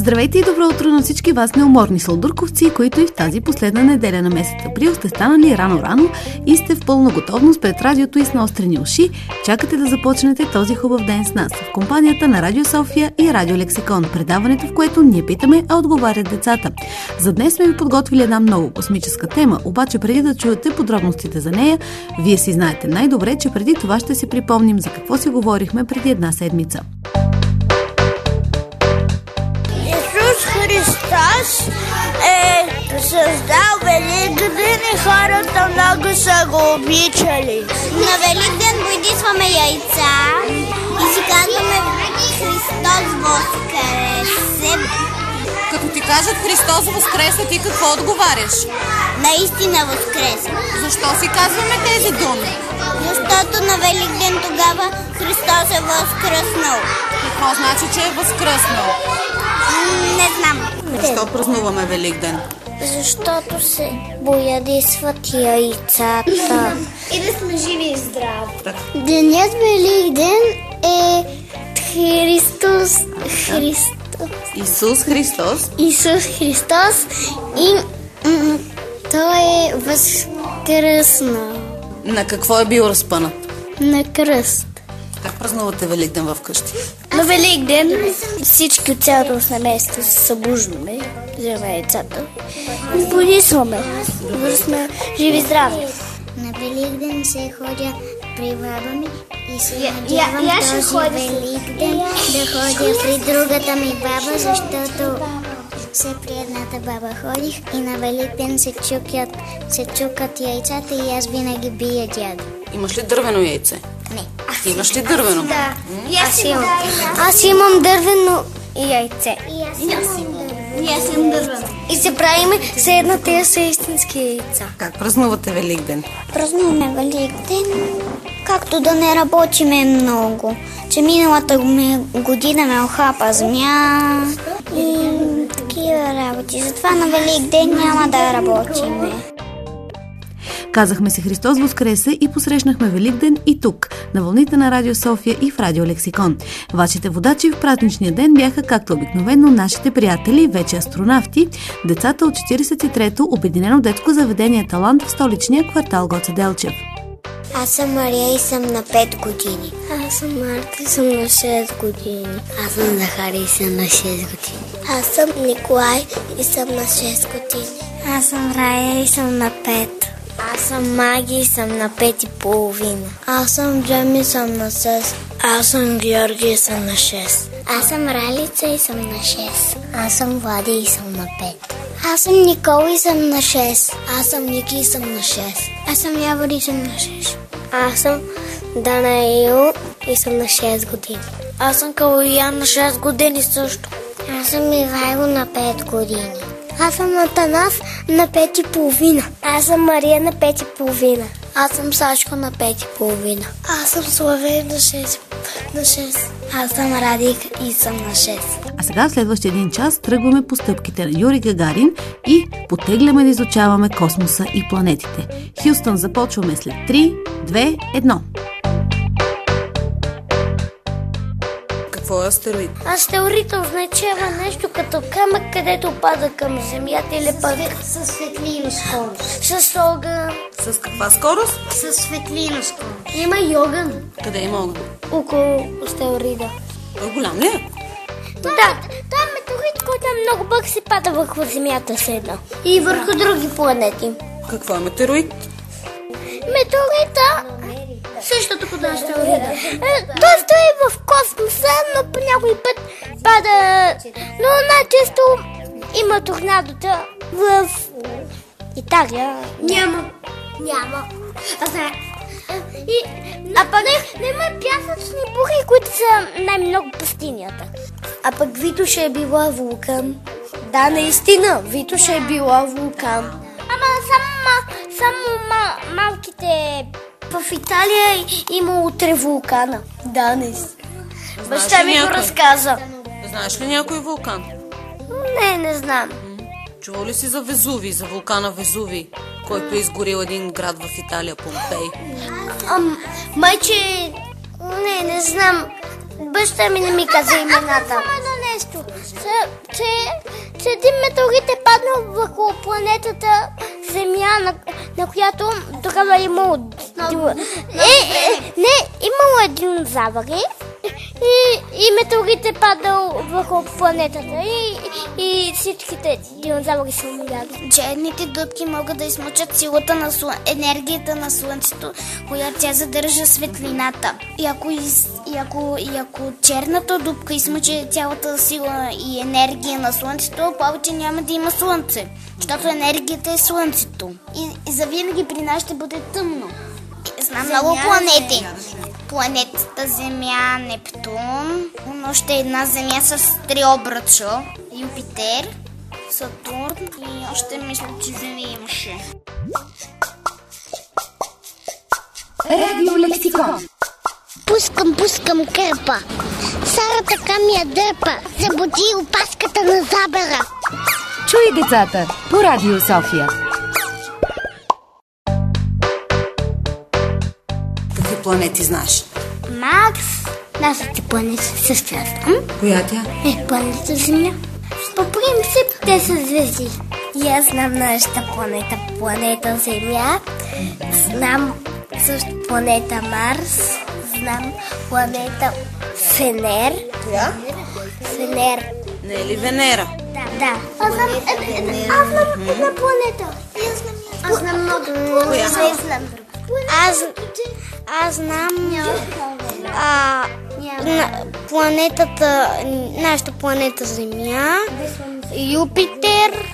Здравейте и добро утро на всички вас, неуморни сладурковци, които и в тази последна неделя на месец април сте станали рано-рано и сте в пълна готовност пред радиото и с наострени уши. Чакате да започнете този хубав ден с нас в компанията на Радио София и Радио Лексикон, предаването, в което ние питаме, а отговарят децата. За днес сме ви подготвили една много космическа тема, обаче преди да чуете подробностите за нея, вие си знаете най-добре, че преди това ще си припомним за какво си говорихме преди една седмица. Христос е създал Великден и хората много са го обичали. На Великден бойдисваме яйца и си казваме Христос воскресе. Като ти кажат Христос воскресе, ти какво отговаряш? Наистина воскресе. Защо си казваме тези думи? Защото на Великден тогава Христос е възкръснал. Какво значи, че е възкръснал? Не знам. Защо празнуваме Великден? Защото се боядисват яйцата. И да сме живи и здрави. Денят Великден е Исус Христос и той е възкръснал. На какво е бил разпънат? На кръст. Как празнувате Великден в къщи? На Великден всички от цялото семейство се събуждаме, вземаме яйцата и бодисваме, да сме живи и здрави. На Великден се ходя при баба ми и се надявам този Великден да ходя при другата ми баба, защото все при едната баба ходих и на Великден се чукат яйцата и аз винаги бия дядо. Имаш ли дървено яйце? Не. Имаш ли дървено? Да. Аз имам дървено яйце. И аз имам дървено. И се правиме все едно тези са истински яйца. Как празнувате Великден? Празнуваме Великден, както да не работиме много. Че миналата година ме охапа змия и такива работи. Затова на Великден няма да работиме. Казахме си Христос воскресе и посрещнахме Великден и тук, на вълните на Радио София и в Радио Лексикон. Вашите водачи в празничния ден бяха, както обикновено, нашите приятели, вече астронавти, децата от 43-то Обединено детско заведение Талант в столичния квартал Гоце Делчев. Аз съм Мария и съм на 5 години. Аз съм Марта и съм на 6 години. Аз съм Захари и съм на 6 години. Аз съм Николай и съм на 6 години. Аз съм Рая и съм на 5. Аз съм Маги и съм на 5,5. Аз съм Джеми и съм на 6. Аз съм Георги и съм на 6. Аз съм Ралица и съм на 6. Аз съм Влади и съм на 5. Аз съм Никола и съм на 6. Аз съм Ники и съм на 6. Аз съм Явор и съм на 6. Аз съм Данаил и съм на 6 години. Аз съм Калоян на 6 години също. Аз съм Ивайло на 5 години. Аз съм Атанас на 5,5. Аз съм Мария на 5,5. Аз съм Сашко на 5,5. Аз съм Славей на 6. Аз съм Радик и съм на 6. А сега в следващия един час тръгваме по стъпките на Юрий Гагарин и потегляме да изучаваме космоса и планетите. Хюстън, започваме след 3, 2, 1. Какво е астероид? Астероид означава нещо като камък, където пада към Земята или пък Със светлина скорост. с огън. С каква скорост? Със светлина скорост. Има и огън Къде има огън? около астероида. Той голям ли е? Да, това е метеорит, който много пък се пада върху Земята седна. И върху други планети. Какво е метеорит? Метеорита същото като астероида. Той стои в космоса, но по някой път пада. Но най-често има торнадота в Италия. Няма. А пък има пясъчни бури, които са най-много пустинята. А пък Витоша е била вулкан. Да, наистина, Витоша е била вулкан. Ама само малките... В Италия имало 3 вулкана. Да, наистина. Баща ми го разказа. Знаеш ли някой вулкан? Не знам. Чувал ли си за Везуви, за вулкана Везуви, който е изгорил един град в Италия, Помпей? Майче... Не знам. Баща ми не ми каза имената. Само едно нещо. че един метеорит е паднал върху планетата Земя, на която тогава е имало... имало един динозавър и метеорит е падал върху планетата и всичките динозаври са умряли. Черните дупки могат да измъчат силата на енергията на Слънцето, която тя задържа светлината. И ако черната дупка измъче цялата сила и енергия на Слънцето, повече няма да има Слънце, защото енергията е Слънцето. И завинаги при нас ще бъде тъмно. Знам много планети. Планетата Земя, Нептун, още една Земя с 3 обръча, Юпитер, Сатурн и още мисля, че Земя имаше. Радиолексикон. Пускам кърпа. Сара така ми я дърпа. Забуди опаската на забера. Чуй децата по Радио София. Какви планети знаеш? Марс, нашата планета също я знам. Коя тя? Планета Земя. По принцип те са звезди. И аз знам нашата планета, планета Земя. Знам също планета Марс. Знам планета Венер. Коя? Венер. Не е ли Венера? Да. Аз знам една планета. Аз знам много. Коя? Аз знам планетата, нашата планета Земя, Юпитер,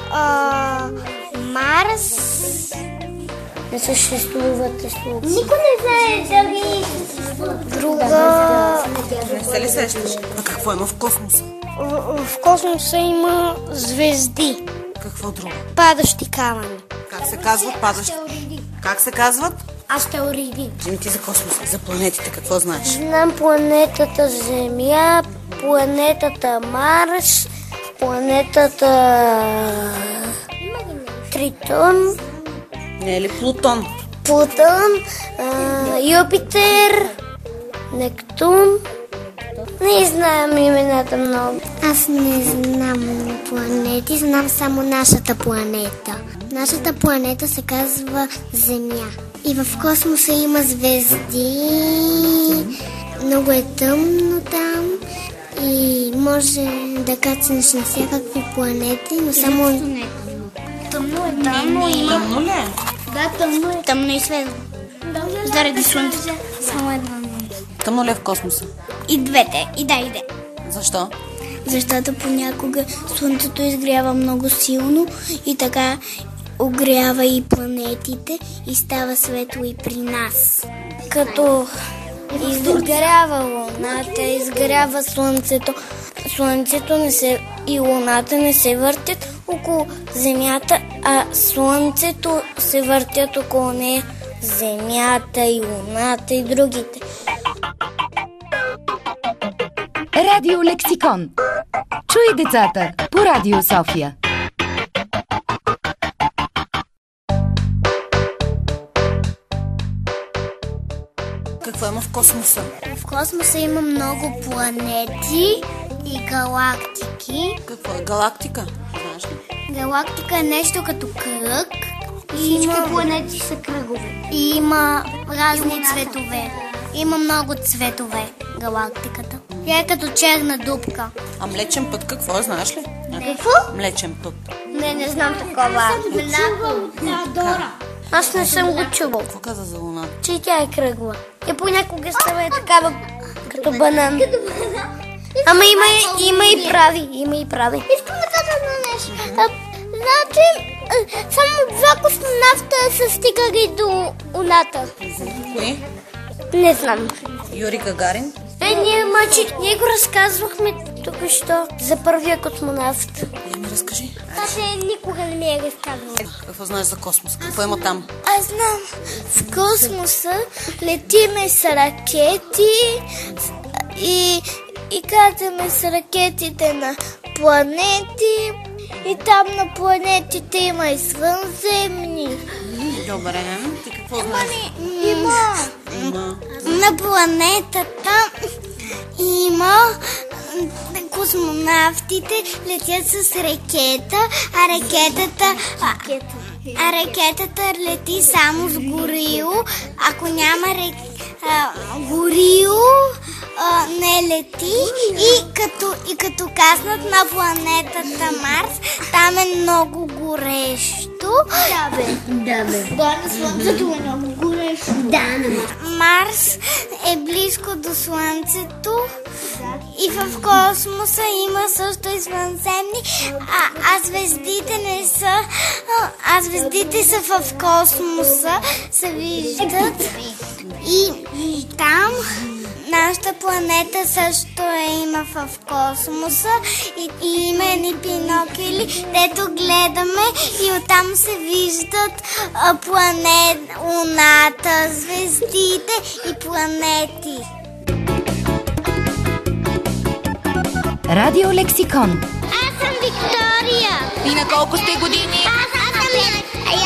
Марс. Не съществуват. Никой не знае дали Друга. Не се ли сещаш? А какво има в космоса? В космоса има звезди. Какво друго? Падащи камъни. Как се казват падащи? Как се казват? астероиди. Ти за космоса, за планетите какво знаеш? Знам планетата Земя, планетата Марс, планетата Тритон. Не е ли Плутон? Плутон, Юпитер, Нептун. Не знам имената много. Аз не знам планети, знам само нашата планета. Нашата планета се казва Земя. И в космоса има звезди. Много е тъмно там. И може да кацнеш на всякакви планети, но само... Тъмно е, тъмно има. Тъмно ли е? Да, тъмно е. Тъмно и светло. Заради слънцето. Само едно. Тъмно ли е в космоса? И двете. И да. Защо? Защото понякога слънцето изгрява много силно и така огрява и планетите и става светло и при нас. Като изгрява луната, изгрява слънцето. Слънцето и луната не се въртят около Земята, а слънцето се въртят около нея. Земята и луната и другите. Радиолексикон. Чуй децата по Радио София. Какво има в космоса? В космоса има много планети и галактики. Какво е галактика? Знаеш ли? Галактика е нещо като кръг. Всички планети са кръгове. И има разни цветове. Има много цветове галактиката. Тя е като черна дупка. А Млечен път какво е, знаеш ли? Какво? Млечен път. Не знам такова. Аз не съм го чувал. Какво каза за Луната? Че тя е кръгла. И понякога става е такава като банан. Ама има и прави. Искам да кажа едно нещо. Значи, само 2 космонавта са стигали до Луната. Кои? Не знам. Юрий Гагарин? Ние го разказвахме тук що за първия космонавт. Ми разкажи. Никога не ми е разказвал. Какво знаеш за космос? Какво има там? Аз знам. В космоса летиме с ракети и катаме с ракетите на планети. И там на планетите има и извънземни. Добре, ти какво знаеш? Има. На планетата има космонавтите летят с ракета, а ракетата лети само с горило. Ако няма горило, не лети. И като каснат на планетата Марс, там е много горещо. Да, бе. На Слънцето е много горещо. Марс е близко до Слънцето. И в космоса има също извънземни, а звездите не са. А звездите са в космоса, се виждат. И там нашата планета също има в космоса и има едни бинокли, дето гледаме и оттам се виждат Луната, звездите и планети. Радио Лексикон. Аз съм Виктория. И на колко сте години? Аз съм на 5.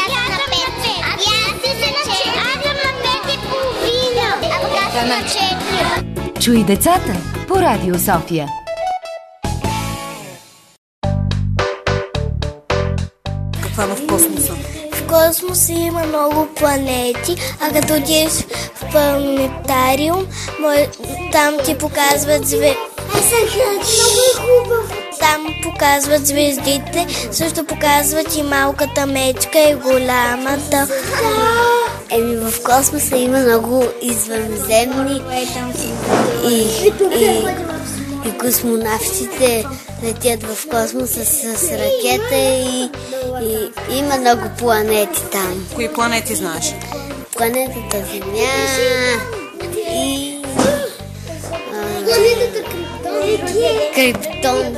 Аз съм на 5,5. Аз съм на 4. Чуй децата по Радио София. Каква е в космоса? В космоса има много планети, а като отидеш в планетариум, там ти показват Там показват звездите, също показват и малката мечка и голямата. В космоса има много извънземни и космонавтите летят в космоса с ракета и има много планети там. Кои планети знаеш? Планетата Земя и Криптон.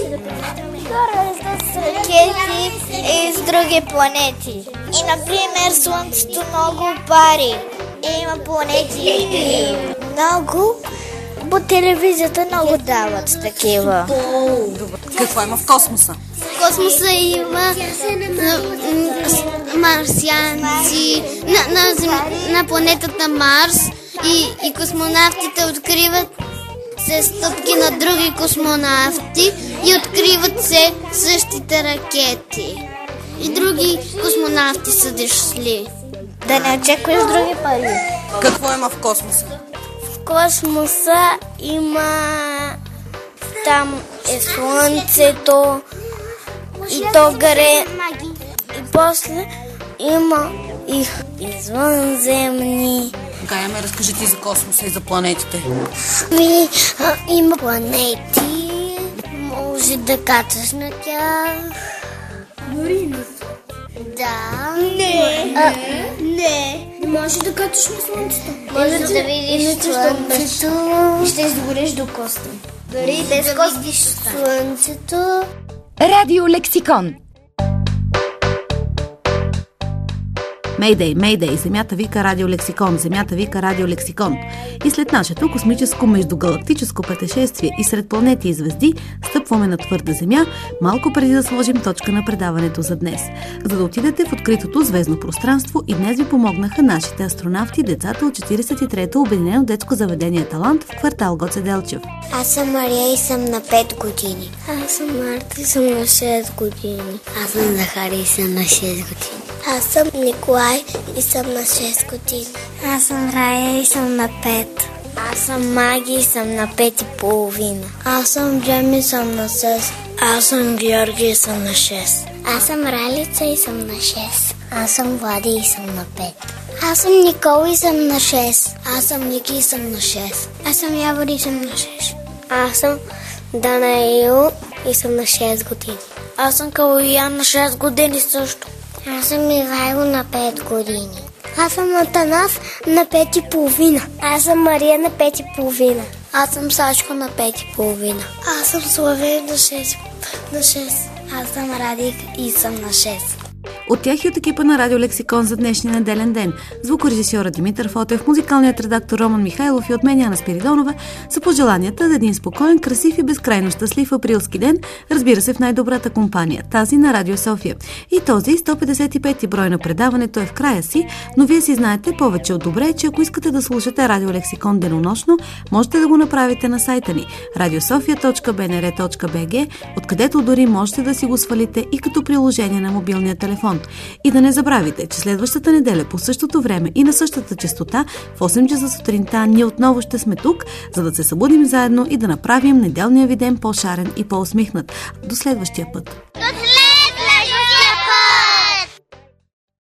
С ракети и с други планети. И, например, Слънцето много пари. Има планети и много. По телевизията много дават такива. Какво има в космоса? В космоса има марсианци на планетата Марс и космонавтите откриват се стъпки на други космонавти и откриват се същите ракети. И други космонавти са дошли. Да не очакваш други пари. Какво има в космоса? В космоса има... Там е Слънцето и то горе. И после има и извънземни. Гая, ме разкажи ти за космоса и за планетите. Има планети, може да кацаш на тях. Дори не. Да. Не може да качиш на Слънцето. Може да видиш Слънцето. Ще изгореш до коста. Дори да видиш Слънцето. Радио Лексикон. Мейдей, Мейдей, Земята вика Радио Лексикон, Земята вика Радио Лексикон. И след нашето космическо междугалактическо пътешествие и сред планети и звезди, стъпваме на твърда Земя, малко преди да сложим точка на предаването за днес. За да отидете в откритото звездно пространство, и днес ви помогнаха нашите астронавти, децата от 43-то Обединено детско заведение Талант в квартал Гоце Делчев. Аз съм Мария и съм на 5 години. Аз съм Марта и съм на 6 години. Аз съм Захари и съм на 6 години. Аз съм Николай и съм на 6 години. Аз съм Рая и съм на 5. Аз съм Маги и съм на 5,5. Аз съм Джеми и съм на 6. Аз съм Георги и съм на 6. Аз съм Ралица и съм на 6. Аз съм Влади и съм на 5. Аз съм Никола и съм на 6. Аз съм Ники и съм на 6. Аз съм Явор и съм на 6. Аз съм Данаил и съм на 6 години. Аз съм Калоян на 6 години също. Аз съм Ивайло на 5 години. Аз съм Атанас на 5,5. Аз съм Мария на 5,5. Аз съм Сашко на 5,5. Аз съм Славей на 6. Аз съм Радик и съм на 6. От тях и от екипа на Радио Лексикон за днешния неделен ден. Звукорежисьора Димитър Фотев, музикалният редактор Роман Михайлов и от мен Яна Спиридонова са пожеланията за един спокоен, красив и безкрайно щастлив априлски ден, разбира се в най-добрата компания, тази на Радио София. И този 155-ти брой на предаването е в края си, но вие си знаете повече от добре, че ако искате да слушате Радио Лексикон денонощно, можете да го направите на сайта ни radiosofia.bnr.bg, откъдето дори можете да си го свалите и като приложение на мобилния телефон. И да не забравите, че следващата неделя по същото време и на същата честота в 8 часа сутринта ние отново ще сме тук, за да се събудим заедно и да направим неделния ви ден по-шарен и по-усмихнат. До следващия път!